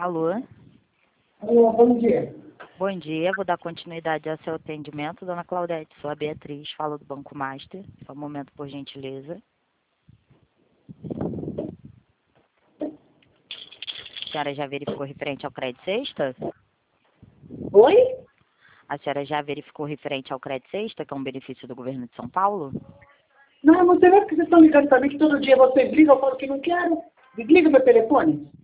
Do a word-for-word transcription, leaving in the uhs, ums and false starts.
Alô? Alô, bom dia. Bom dia, vou dar continuidade ao seu atendimento. Dona Claudete, sou a Beatriz, falo do Banco Master. Só um momento, por gentileza. A senhora já verificou referente ao crédito sexta? Oi? A senhora já verificou referente ao crédito sexta, que é um benefício do governo de São Paulo? Não, não sei nem porque vocês estão ligando para mim que todo dia vocês ligam, eu falo que não quero. Desliga meu telefone.